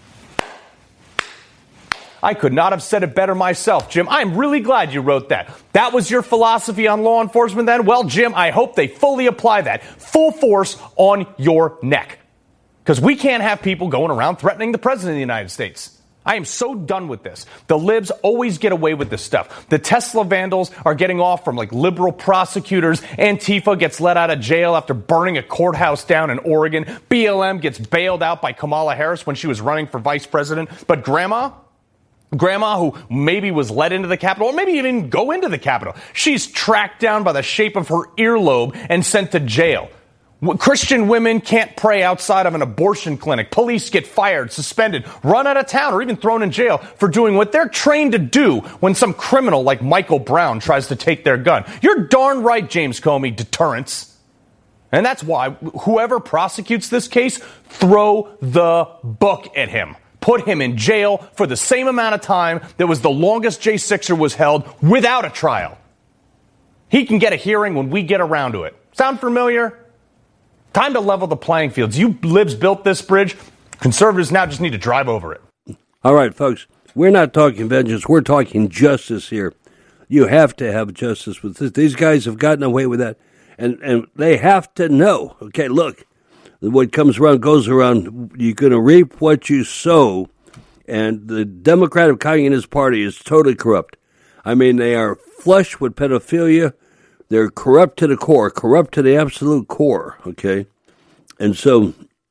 [SPEAKER 15] I could not have said it better myself, Jim. I'm really glad you wrote that. That was your philosophy on law enforcement then? Well, Jim, I hope they fully apply that. Full force on your neck. Because we can't have people going around threatening the president of the United States. I am so done with this. The libs always get away with this stuff. The Tesla vandals are getting off from like liberal prosecutors. Antifa gets let out of jail after burning a courthouse down in Oregon. B L M gets bailed out by Kamala Harris when she was running for vice president. But grandma... Grandma, who maybe was led into the Capitol, or maybe even go into the Capitol, she's tracked down by the shape of her earlobe and sent to jail. Christian women can't pray outside of an abortion clinic. Police get fired, suspended, run out of town, or even thrown in jail for doing what they're trained to do when some criminal like Michael Brown tries to take their gun. You're darn right, James Comey, deterrence. And that's why whoever prosecutes this case, throw the book at him. Put him in jail for the same amount of time that was the longest J sixer was held without a trial. He can get a hearing when we get around to it. Sound familiar? Time to level the playing fields. You libs built this bridge. Conservatives now just need to drive over it.
[SPEAKER 11] All right, folks. We're not talking vengeance. We're talking justice here. You have to have justice with this. These guys have gotten away with that. And, and they have to know. Okay, look. What comes around goes around. You're going to reap what you sow. And the Democratic Communist Party is totally corrupt. I mean, they are flush with pedophilia. They're corrupt to the core, corrupt to the absolute core, okay? And so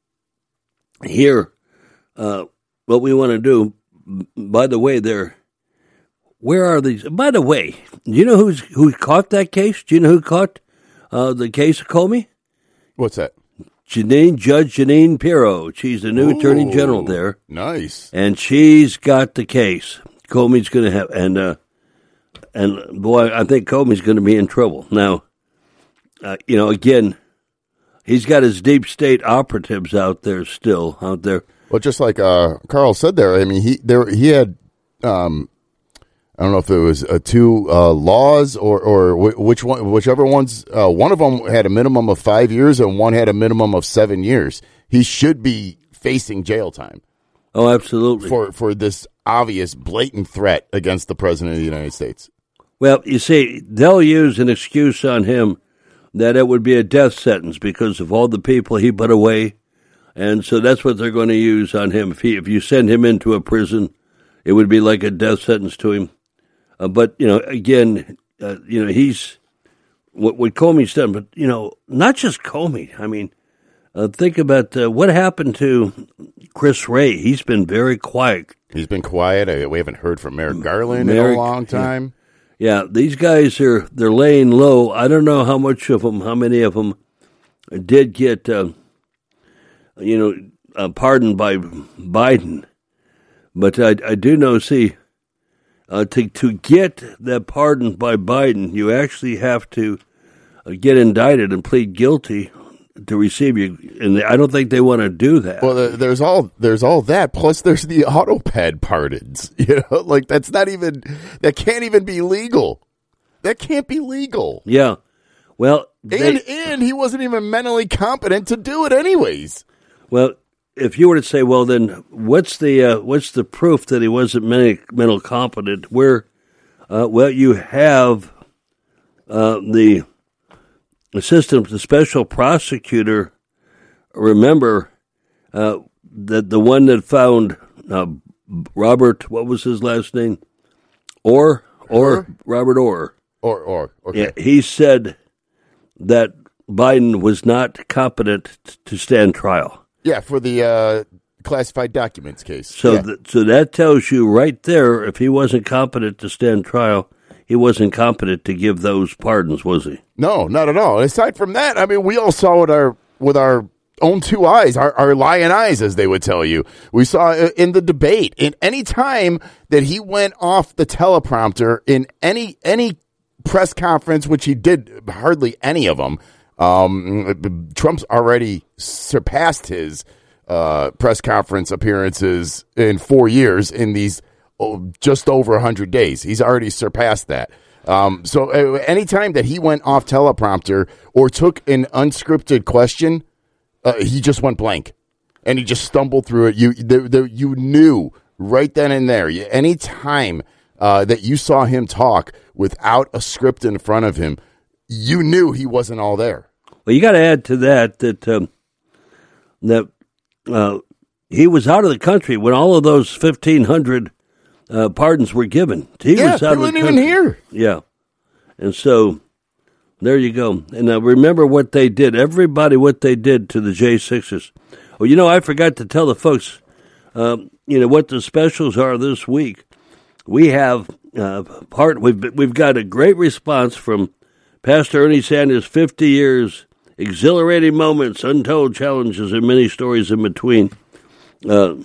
[SPEAKER 11] here, uh, what we want to do, by the way, they're, where are these? By the way, do you know who's who caught that case? Do you know who caught uh, the case of Comey?
[SPEAKER 12] What's that?
[SPEAKER 11] Janine, Judge Janine Pirro. She's the new Ooh, Attorney General there.
[SPEAKER 12] Nice.
[SPEAKER 11] And she's got the case. Comey's going to have, and uh, and boy, I think Comey's going to be in trouble. Now, uh, you know, again, he's got his deep state operatives out there still, out there.
[SPEAKER 12] Well, just like uh, Carl said there, I mean, he there he had, um, I don't know if it was uh, two uh, laws or, or w- which one, whichever ones. Uh, one of them had a minimum of five years and one had a minimum of seven years. He should be facing jail time.
[SPEAKER 11] Oh, absolutely.
[SPEAKER 12] For, for this obvious, blatant threat against the president of the United States.
[SPEAKER 11] Well, you see, they'll use an excuse on him that it would be a death sentence because of all the people he put away. And so that's what they're going to use on him. If he, if you send him into a prison, it would be like a death sentence to him. Uh, but, you know, again, uh, you know, he's, what, what Comey's done, but, you know, not just Comey. I mean, uh, think about uh, what happened to Chris Wray. He's been very quiet.
[SPEAKER 12] He's been quiet. I, we haven't heard from Merrick Garland Merrick, in a long time.
[SPEAKER 11] Yeah, these guys are they're laying low. I don't know how much of them, how many of them did get, uh, you know, uh, pardoned by Biden. But I, I do know, see, uh, to to get that pardon by Biden, you actually have to uh, get indicted and plead guilty to receive you. And I don't think they want to do that.
[SPEAKER 12] Well, there's all there's all that. Plus, there's the AutoPad pardons. You know, like that's not even that can't even be legal. That can't be legal.
[SPEAKER 11] Yeah. Well, they,
[SPEAKER 12] and and he wasn't even mentally competent to do it, anyways.
[SPEAKER 11] Well. If you were to say, well, then what's the uh, what's the proof that he wasn't mental, mental competent? Where, uh, well, you have uh, the assistant, the special prosecutor. Remember uh, that the one that found uh, Robert, what was his last name? Orr, Orr, Robert Orr,
[SPEAKER 12] Orr, Orr. Okay.
[SPEAKER 11] Yeah, he said that Biden was not competent to stand trial.
[SPEAKER 12] Yeah, for the uh, classified documents case.
[SPEAKER 11] So,
[SPEAKER 12] yeah.
[SPEAKER 11] th- so that tells you right there, if he wasn't competent to stand trial, he wasn't competent to give those pardons, was he?
[SPEAKER 12] No, not at all. Aside from that, I mean, we all saw it our with our own two eyes, our, our lion eyes, as they would tell you. We saw in the debate, in any time that he went off the teleprompter in any any press conference, which he did hardly any of them. Um, Trump's already surpassed his uh, press conference appearances in four years in these oh, just over one hundred days. He's already surpassed that. Um, so uh, anytime that he went off teleprompter or took an unscripted question, uh, he just went blank. And he just stumbled through it. You the, the, you knew right then and there. Any time uh, that you saw him talk without a script in front of him, you knew he wasn't all there.
[SPEAKER 11] Well, you got to add to that that um, that uh, he was out of the country when all of those fifteen hundred uh, pardons were given. He
[SPEAKER 12] yeah,
[SPEAKER 11] was out
[SPEAKER 12] he
[SPEAKER 11] of
[SPEAKER 12] wasn't
[SPEAKER 11] the
[SPEAKER 12] even
[SPEAKER 11] country.
[SPEAKER 12] here.
[SPEAKER 11] Yeah, and so there you go. And uh, remember what they did. Everybody, what they did to the J sixes. Well, you know, I forgot to tell the folks. Um, you know what the specials are this week. We have uh, part. We've we've got a great response from Pastor Ernie Sanders, fifty years, exhilarating moments, untold challenges, and many stories in between. Uh,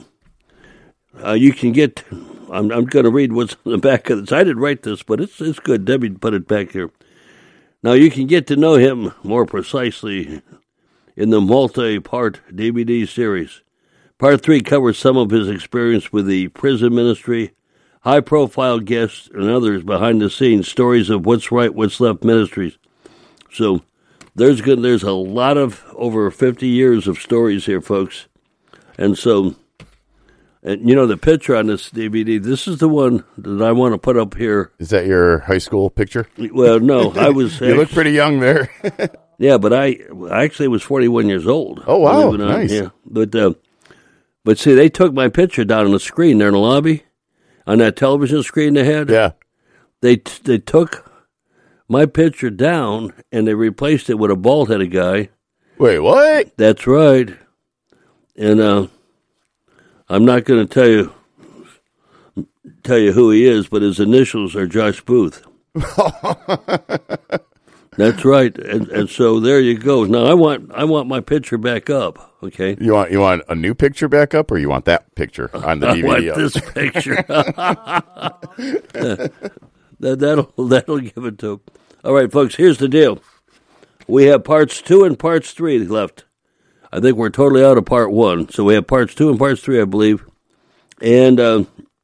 [SPEAKER 11] uh, you can get, I'm, I'm going to read what's on the back of this. I didn't write this, but it's it's good. Debbie put it back here. Now, you can get to know him more precisely in the multi-part D V D series. Part three covers some of his experience with the prison ministry, high-profile guests, and others behind the scenes, stories of What's Right, What's Left Ministries. So there's good, there's a lot of over fifty years of stories here, folks. And so, and you know, the picture on this D V D, this is the one that I want to put up here.
[SPEAKER 12] Is that your high school picture?
[SPEAKER 11] Well, no, I was...
[SPEAKER 12] you actually, look pretty young there.
[SPEAKER 11] Yeah, but I, I actually was forty-one years old.
[SPEAKER 12] Oh, wow, nice.
[SPEAKER 11] Yeah, but, uh, but see, they took my picture down on the screen there in the lobby. On that television screen they had,
[SPEAKER 12] yeah,
[SPEAKER 11] they t- they took my picture down and they replaced it with a bald-headed guy.
[SPEAKER 12] Wait, what?
[SPEAKER 11] That's right. And uh, I'm not going to tell you tell you who he is, but his initials are Josh Booth. That's right. And and so there you go. Now I want I want my picture back up. Okay.
[SPEAKER 12] You want you want a new picture back up, or you want that picture on the
[SPEAKER 11] I
[SPEAKER 12] D V D?
[SPEAKER 11] I want this picture. that that'll that'll give it to him. All right, folks. Here's the deal. We have parts two and parts three left. I think we're totally out of part one, so we have parts two and parts three, I believe. And uh,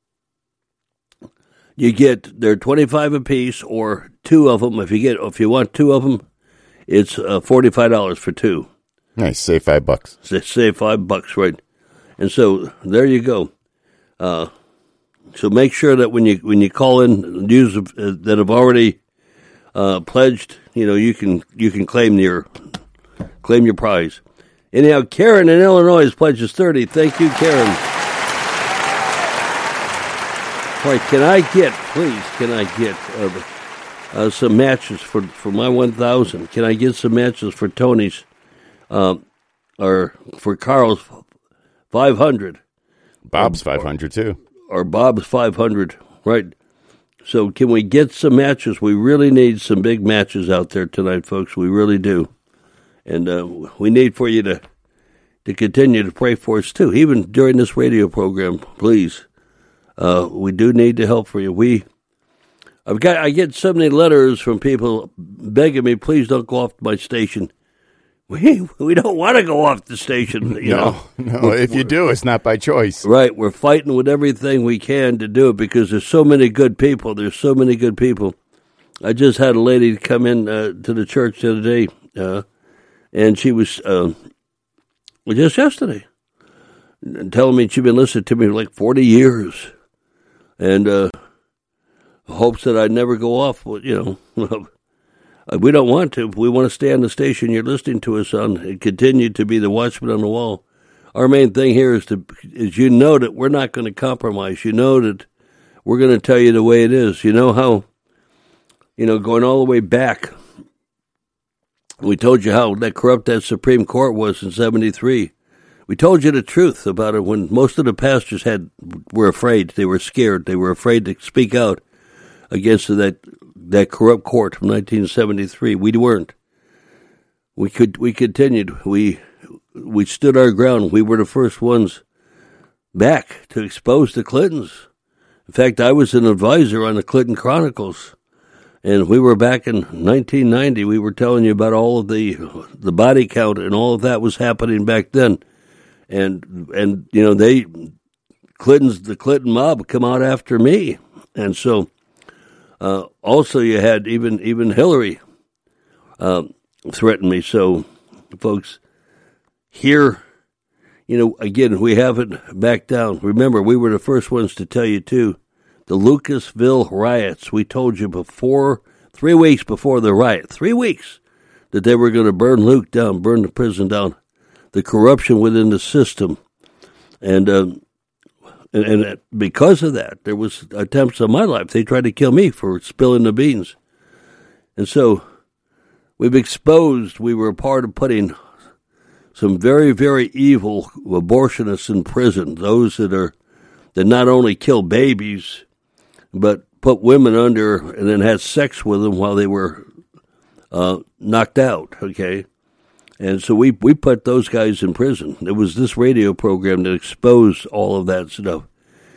[SPEAKER 11] you get they're twenty-five apiece, or two of them. If you get if you want two of them, it's uh, forty-five dollars for two.
[SPEAKER 12] Nice, save five bucks.
[SPEAKER 11] Save five bucks, right? And so there you go. Uh, so make sure that when you when you call in, use uh, that have already uh, pledged, you know, you can you can claim your claim your prize. Anyhow, Karen in Illinois pledges thirty. Thank you, Karen. All right, can I get, please, can I get uh, uh, some matches for, for my one thousand? Can I get some matches for Tony's, uh, or for Carl's five hundred?
[SPEAKER 12] Bob's five hundred, too.
[SPEAKER 11] Or Bob's five hundred, right? So can we get some matches? We really need some big matches out there tonight, folks. We really do. And uh, we need for you to to continue to pray for us, too, even during this radio program, please. Uh, we do need the help for you. We, I've got, I get so many letters from people begging me, please don't go off my station. We we don't want to go off the station. You
[SPEAKER 12] no,
[SPEAKER 11] know?
[SPEAKER 12] no.
[SPEAKER 11] We're,
[SPEAKER 12] if you do, it's not by choice.
[SPEAKER 11] Right. We're fighting with everything we can to do it because there's so many good people. There's so many good people. I just had a lady come in uh, to the church the other day, uh, and she was uh, just yesterday telling me she'd been listening to me for like forty years, and uh, hopes that I'd never go off. You know. We don't want to. We want to stay on the station you're listening to us on and continue to be the watchman on the wall. Our main thing here is to is you know that we're not going to compromise. You know that we're going to tell you the way it is. You know how, you know, going all the way back, we told you how that corrupt that Supreme Court was in seventy-three. We told you the truth about it when most of the pastors had were afraid. They were scared. They were afraid to speak out against that that corrupt court from nineteen seventy-three. We weren't. We could. We continued. We we stood our ground. We were the first ones back to expose the Clintons. In fact, I was an advisor on the Clinton Chronicles, and we were back in nineteen ninety. We were telling you about all of the the body count and all of that was happening back then, and and you know they Clintons the Clinton mob come out after me, and so. Uh, also, you had even even Hillary uh, threaten me. So, folks, here, you know, again, we haven't backed down. Remember, we were the first ones to tell you, too, the Lucasville riots. We told you before, three weeks before the riot, three weeks, that they were going to burn Luke down, burn the prison down, the corruption within the system. And, um, And, and because of that, there was attempts on my life. They tried to kill me for spilling the beans. And so we've exposed, we were a part of putting some very, very evil abortionists in prison, those that are that not only kill babies, but put women under and then had sex with them while they were uh, knocked out, okay? And so we, we put those guys in prison. It was this radio program that exposed all of that stuff.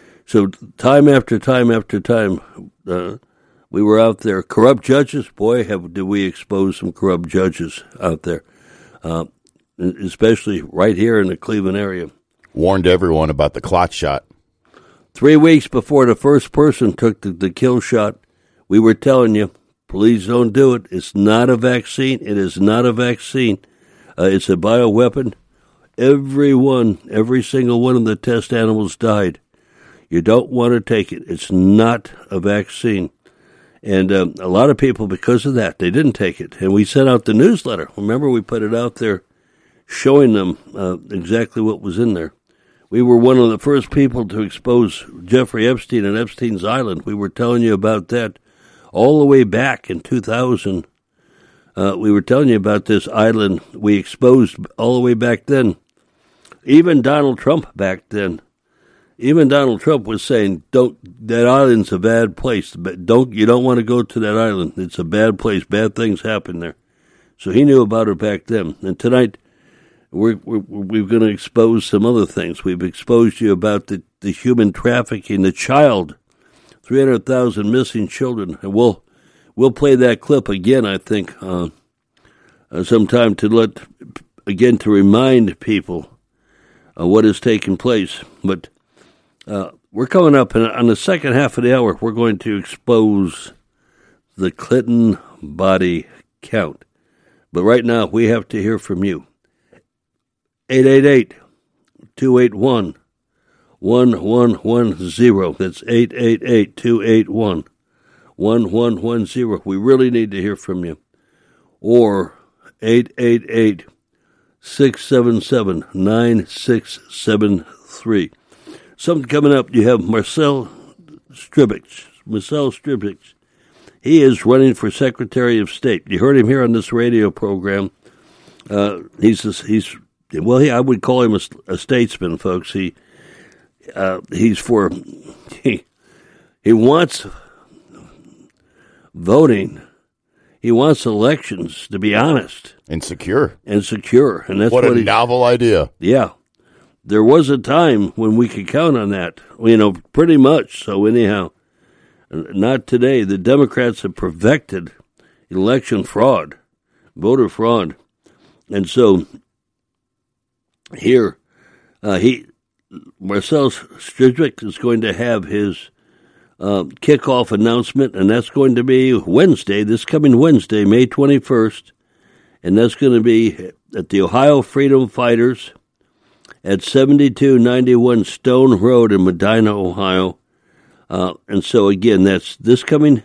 [SPEAKER 11] So time after time after time, uh, we were out there. Corrupt judges, boy, have did we expose some corrupt judges out there, uh, especially right here in the Cleveland area.
[SPEAKER 12] Warned everyone about the clot shot.
[SPEAKER 11] Three weeks before the first person took the, the kill shot, we were telling you, please don't do it. It's not a vaccine. It is not a vaccine. Uh, it's a bioweapon. Every one, every single one of the test animals died. You don't want to take it. It's not a vaccine. And um, a lot of people, because of that, they didn't take it. And we sent out the newsletter. Remember, we put it out there showing them uh, exactly what was in there. We were one of the first people to expose Jeffrey Epstein and Epstein's Island. We were telling you about that all the way back in two thousand. Uh, we were telling you about this island we exposed all the way back then. Even Donald Trump back then, even Donald Trump was saying, "Don't that island's a bad place. But don't you don't want to go to that island. It's a bad place. Bad things happen there." So he knew about it back then. And tonight, we're we're, we're going to expose some other things. We've exposed you about the, the human trafficking, the child, three hundred thousand missing children, and we'll. We'll play that clip again, I think, uh, uh, sometime to let, again, to remind people uh, what has taken place. But uh, we're coming up, and on the second half of the hour, we're going to expose the Clinton body count. But right now, we have to hear from you. eight eight eight, two eight one, one one one zero. That's eight eight eight, two eight one, one one one zero. We really need to hear from you. Or eight eight eight, six seven seven, nine six seven three. Something coming up. You have Marcel Stribich. Marcel Stribich. He is running for Secretary of State. You heard him here on this radio program. Uh, he's he's well. He, I would call him a, a statesman, folks. He uh, he's for he he wants voting. He wants elections to be honest
[SPEAKER 12] and secure,
[SPEAKER 11] and secure, and that's
[SPEAKER 12] what,
[SPEAKER 11] what
[SPEAKER 12] a
[SPEAKER 11] he,
[SPEAKER 12] novel idea.
[SPEAKER 11] Yeah, there was a time when we could count on that. You know, pretty much. So anyhow, not today. The Democrats have perfected election fraud, voter fraud, and so here, uh, he Marcel Strizek is going to have his Uh, kickoff announcement, and that's going to be Wednesday, this coming Wednesday, May twenty-first, and that's going to be at the Ohio Freedom Fighters at seventy-two ninety-one Stone Road in Medina, Ohio. Uh, and so, again, that's this coming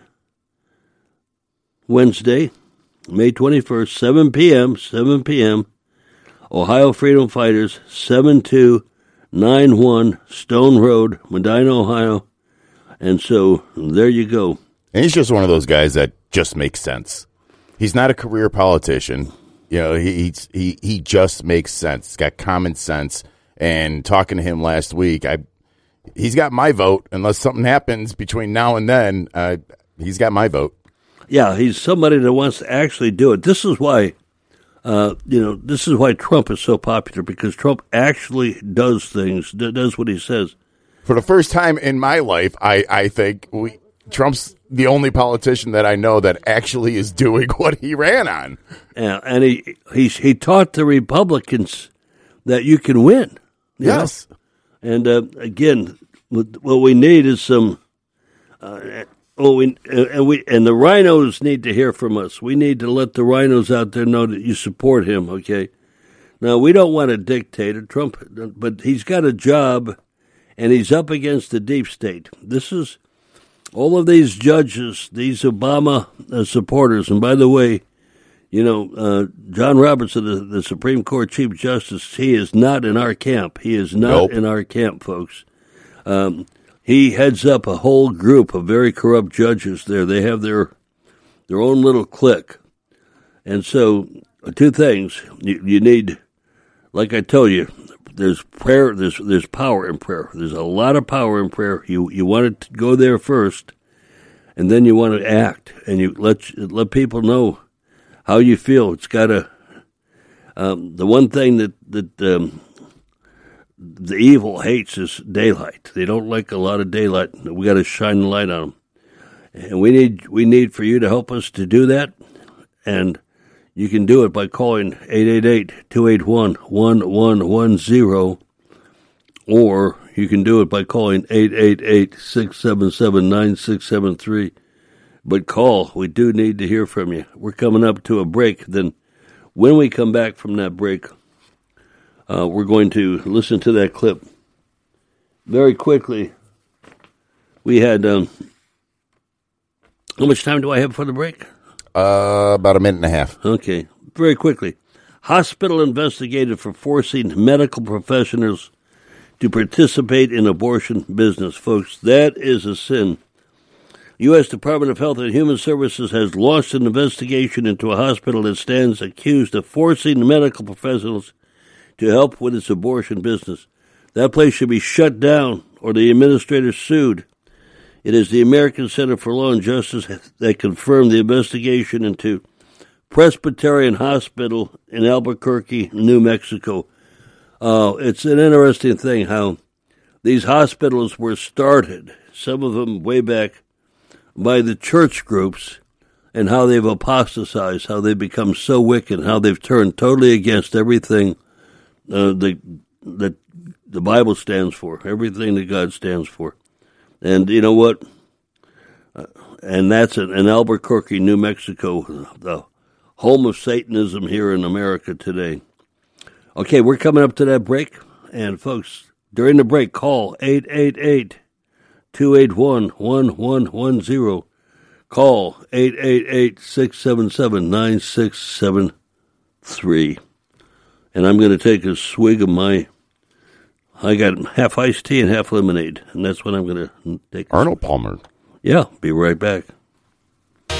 [SPEAKER 11] Wednesday, May twenty-first, seven p.m., seven p.m., Ohio Freedom Fighters, seventy-two ninety-one Stone Road, Medina, Ohio. And so there you go.
[SPEAKER 12] And he's just one of those guys that just makes sense. He's not a career politician. You know, he he's, he he just makes sense. He's got common sense. And talking to him last week, I he's got my vote. Unless something happens between now and then, uh, he's got my vote.
[SPEAKER 11] Yeah, he's somebody that wants to actually do it. This is why, uh, you know, this is why Trump is so popular, because Trump actually does things, does what he says.
[SPEAKER 12] For the first time in my life, I, I think we Trump's the only politician that I know that actually is doing what he ran on.
[SPEAKER 11] Yeah, and he he he taught the Republicans that you can win. You
[SPEAKER 12] yes.
[SPEAKER 11] know? And uh, again, what we need is some. Uh, well, we and we and the rhinos need to hear from us. We need to let the rhinos out there know that you support him. Okay. Now we don't want a dictator, Trump, but he's got a job. And he's up against the deep state. This is all of these judges, these Obama uh, supporters. And by the way, you know, uh, John Robertson, the, the Supreme Court Chief Justice, he is not in our camp. He is not
[SPEAKER 12] nope.
[SPEAKER 11] in our camp, folks. Um, he heads up a whole group of very corrupt judges there. They have their their own little clique. And so, two things. You, you need, like I told you, There's prayer. There's there's power in prayer. There's a lot of power in prayer. You you want to go there first, and then you want to act, and you let let people know how you feel. It's got to. Um, the one thing that that um, the evil hates is daylight. They don't like a lot of daylight. We got to shine the light on them, and we need we need for you to help us to do that, and. You can do it by calling eight eight eight, two eight one, one one one zero, or you can do it by calling eight eight eight, six seven seven, nine six seven three. But call. We do need to hear from you. We're coming up to a break. Then when we come back from that break, uh, we're going to listen to that clip. Very quickly, we had... Um, how much time do I have for the break?
[SPEAKER 12] Uh, about a minute and a half.
[SPEAKER 11] Okay. Very quickly. Hospital investigated for forcing medical professionals to participate in abortion business. Folks, that is a sin. U S Department of Health and Human Services has launched an investigation into a hospital that stands accused of forcing medical professionals to help with its abortion business. That place should be shut down or the administrator sued. It is the American Center for Law and Justice that confirmed the investigation into Presbyterian Hospital in Albuquerque, New Mexico. Uh, it's an interesting thing how these hospitals were started, some of them way back, by the church groups, and how they've apostatized, how they've become so wicked, how they've turned totally against everything uh, the, that the Bible stands for, everything that God stands for. And you know what? Uh, and that's in, in Albuquerque, New Mexico, the home of Satanism here in America today. Okay, we're coming up to that break. And folks, during the break, call eight eight eight, two eight one, one one one zero. Call eight eight eight, six seven seven, nine six seven three. And I'm going to take a swig of my... I got half iced tea and half lemonade, and that's what I'm going to take.
[SPEAKER 12] Arnold Palmer.
[SPEAKER 11] Yeah, be right back.
[SPEAKER 16] Fight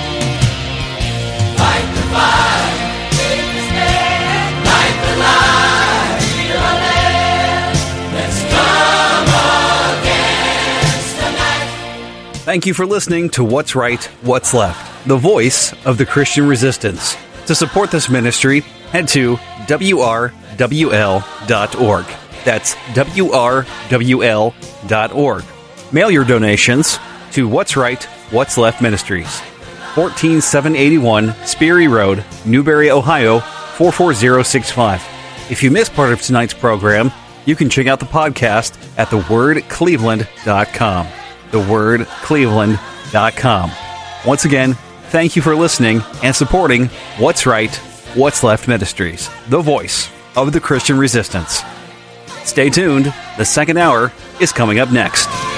[SPEAKER 16] the fight, take the stand, fight the lie, feel the land. Let's come against the night.
[SPEAKER 3] Thank you for listening to What's Right, What's Left, the voice of the Christian resistance. To support this ministry, head to W R W L dot org. That's W R W L dot org. Mail your donations to What's Right, What's Left Ministries, one four seven eight one Sperry Road, Newberry, Ohio, four four zero six five. If you missed part of tonight's program, you can check out the podcast at the word cleveland dot com. the word cleveland dot com. Once again, thank you for listening and supporting What's Right, What's Left Ministries, the voice of the Christian resistance. Stay tuned. The second hour is coming up next.